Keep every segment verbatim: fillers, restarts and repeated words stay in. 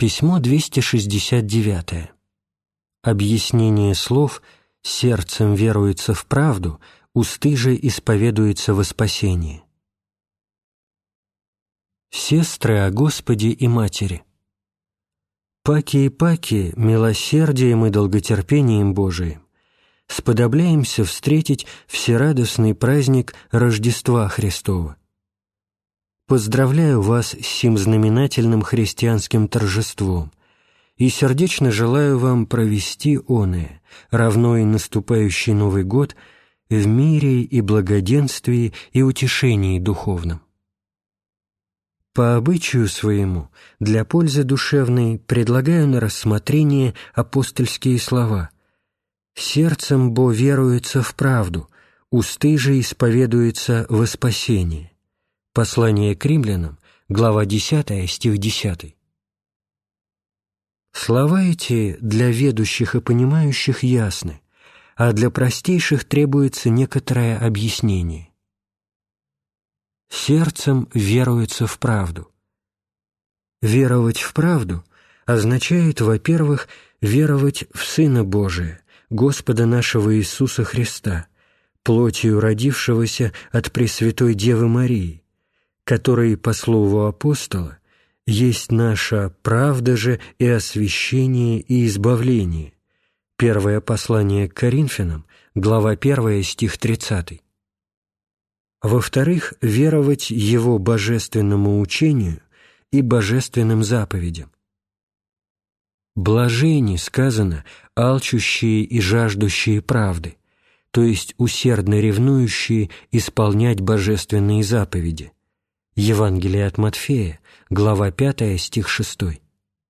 Письмо двести шестьдесят девять. Объяснение слов «сердцем веруется в правду, усты же исповедуются во спасение». Сестры о Господе и Матери. Паки и паки, милосердием и долготерпением Божиим, сподобляемся встретить всерадостный праздник Рождества Христова. Поздравляю вас с сим знаменательным христианским торжеством и сердечно желаю вам провести оное, равно и наступающий Новый год, в мире и благоденствии и утешении духовном. По обычаю своему, для пользы душевной, предлагаю на рассмотрение апостольские слова: «Сердцем бо веруется в правду, усты же исповедуются во спасение». Послание к римлянам, глава десятая, стих десятый. Слова эти для ведущих и понимающих ясны, а для простейших требуется некоторое объяснение. Сердцем веруется в правду. Веровать в правду означает, во-первых, веровать в Сына Божия, Господа нашего Иисуса Христа, плотью родившегося от Пресвятой Девы Марии, который, по слову апостола, есть наша правда же и освящение и избавление. Первое послание к Коринфянам, глава первая, стих тридцатый. Во-вторых, веровать Его божественному учению и божественным заповедям. «Блажени», сказано, алчущие и жаждущие правды, то есть усердно ревнующие исполнять божественные заповеди. Евангелие от Матфея, глава пятая, стих шестой.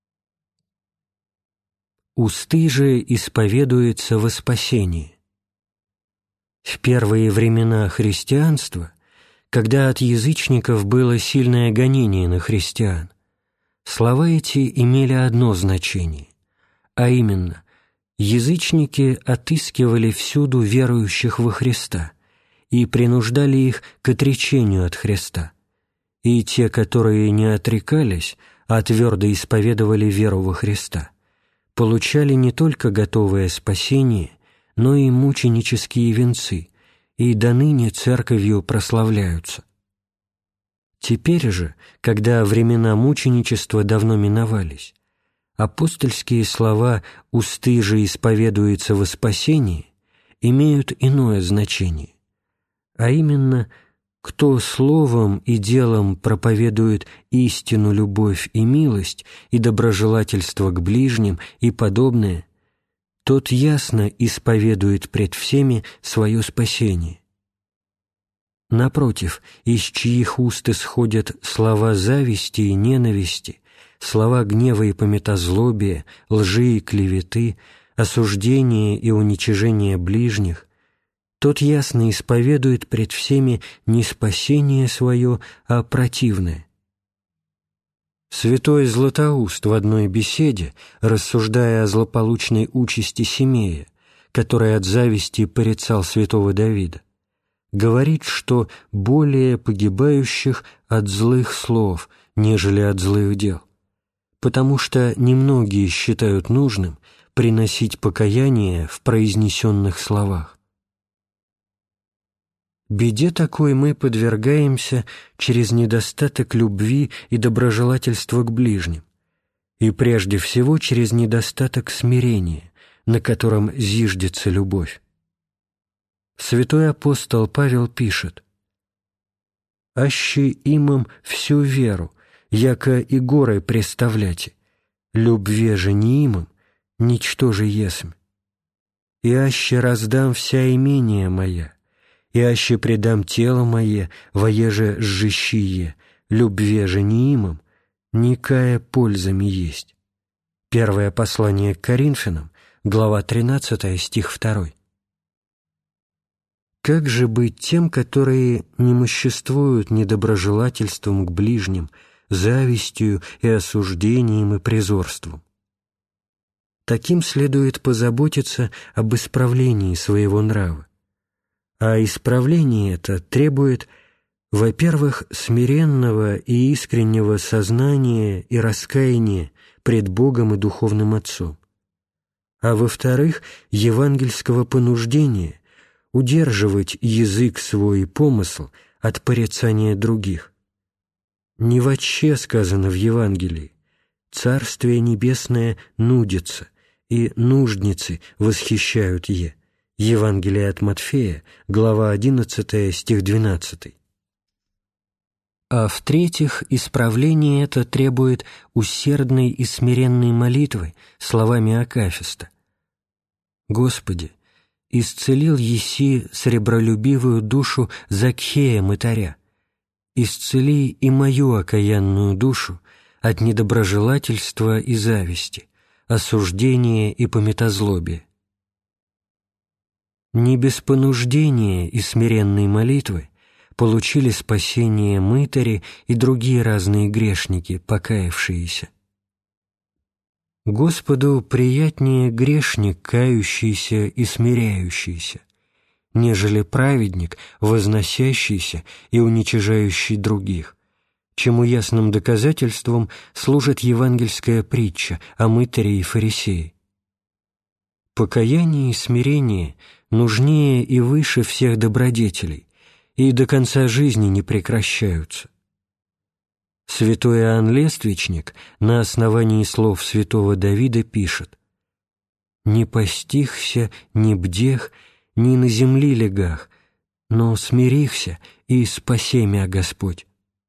«Усты же исповедуются во спасение». В первые времена христианства, когда от язычников было сильное гонение на христиан, слова эти имели одно значение, а именно, язычники отыскивали всюду верующих во Христа и принуждали их к отречению от Христа, и те, которые не отрекались, а твердо исповедовали веру во Христа, получали не только готовое спасение, но и мученические венцы, и доныне церковью прославляются. Теперь же, когда времена мученичества давно миновались, апостольские слова «усты же исповедуются во спасении» имеют иное значение, а именно «кто словом и делом проповедует истину, любовь и милость, и доброжелательство к ближним и подобное, тот ясно исповедует пред всеми свое спасение». Напротив, из чьих уст исходят слова зависти и ненависти, слова гнева и пометозлобия, лжи и клеветы, осуждения и уничижения ближних, тот ясно исповедует пред всеми не спасение свое, а противное. Святой Златоуст в одной беседе, рассуждая о злополучной участи Симея, который от зависти порицал святого Давида, говорит, что более погибающих от злых слов, нежели от злых дел, потому что немногие считают нужным приносить покаяние в произнесенных словах. Беде такой мы подвергаемся через недостаток любви и доброжелательства к ближним, и прежде всего через недостаток смирения, на котором зиждется любовь. Святой апостол Павел пишет: «Аще имам всю веру, яко и горы представляте, любве же не имам, ничто же есмь. И аще раздам вся имения моя, и аще предам тело мое, воеже сжищие, любве же не имам, никая польза ми есть». Первое послание к Коринфянам, глава тринадцатая, стих второй. Как же быть тем, которые немоществуют недоброжелательством к ближним, завистью и осуждением и презорством? Таким следует позаботиться об исправлении своего нрава. А исправление это требует, во-первых, смиренного и искреннего сознания и раскаяния пред Богом и духовным Отцом, а во-вторых, евангельского понуждения удерживать язык свой и помысл от порицания других. Не вотще сказано в Евангелии: «Царствие небесное нудится, и нужницы восхищают е». Евангелие от Матфея, глава одиннадцатая, стих двенадцатый. А в-третьих, исправление это требует усердной и смиренной молитвы словами акафиста: «Господи, исцелил еси сребролюбивую душу Закхея мытаря, исцели и мою окаянную душу от недоброжелательства и зависти, осуждения и пометозлобия». Не без понуждения и смиренной молитвы получили спасение мытари и другие разные грешники, покаявшиеся. Господу приятнее грешник, кающийся и смиряющийся, нежели праведник, возносящийся и уничижающий других, чему ясным доказательством служит евангельская притча о мытаре и фарисее. Покаяние и смирение нужнее и выше всех добродетелей, и до конца жизни не прекращаются. Святой Иоанн Лествичник на основании слов святого Давида пишет: «Не постихся, не бдех, ни на земли легах, но смирихся и спаси мя Господь.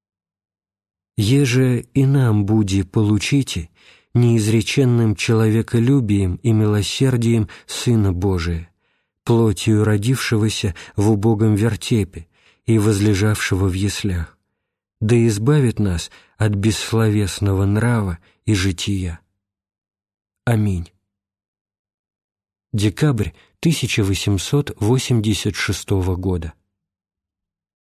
Еже и нам буди получите неизреченным человеколюбием и милосердием Сына Божия, плотью родившегося в убогом вертепе и возлежавшего в яслях, да избавит нас от бессловесного нрава и жития. Аминь». Декабрь тысяча восемьсот восемьдесят шестого года.